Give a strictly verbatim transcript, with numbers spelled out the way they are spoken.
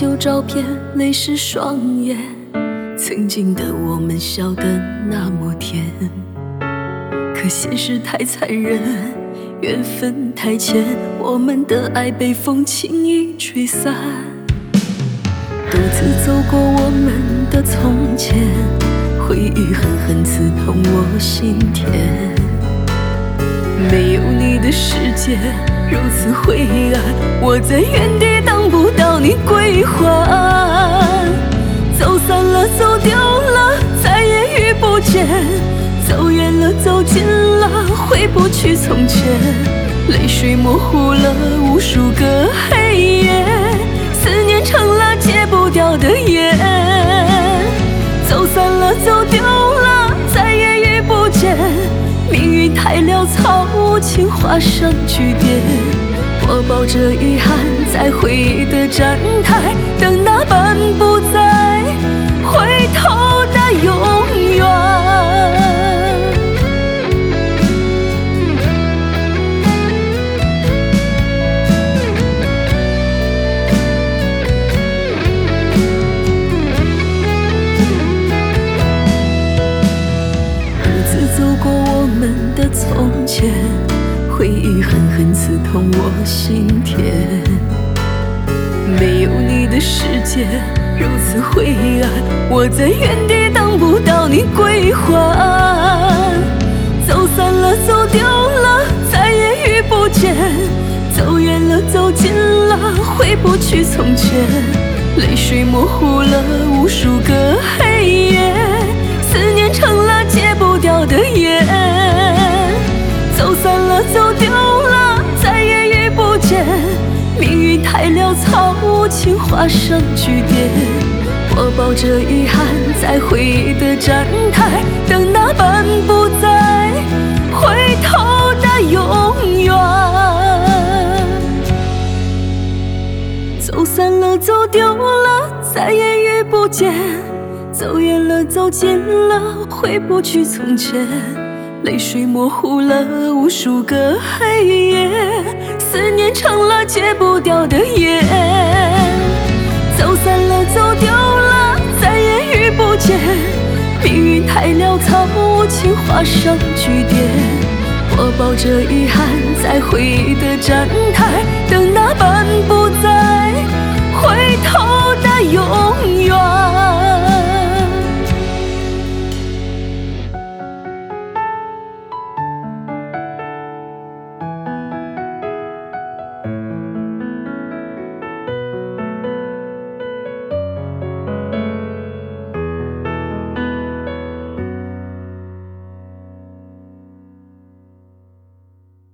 旧照片，泪湿双眼。曾经的我们笑得那么甜，可现实太残忍，缘分太浅，我们的爱被风轻易吹散。独自走过我们的从前，回忆狠狠刺痛我心田。没有你的世界如此灰暗，我在原地等不到你归还。走散了，走丢了，再也遇不见，走远了，走近了，回不去从前。泪水模糊了无数个黑夜，思念成了戒不掉的烟。走散了，走丢了，再也遇不见，命运太潦草无情，画上句点。我抱着遗憾，在回忆的站台，等那漫不再回头的永远。走过我们的从前，回忆狠狠刺痛我心田。没有你的世界如此灰暗，我在原地等不到你归还。走散了，走丢了，再也遇不见，走远了，走近了，回不去从前。泪水模糊了无数个黑夜，思念成了戒不掉的烟。走散了，走丢了，再也遇不见，命运太潦草无情，画上句点。我抱着遗憾，在回忆的站台，等那漫不再回头的永远。走散了，走丢了，再也遇不见，走远了，走近了，回不去从前。泪水模糊了无数个黑夜，思念成了戒不掉的烟。走散了，走丢了，再也遇不见，命运太潦草无情，画上句点。我抱着遗憾，在回忆的站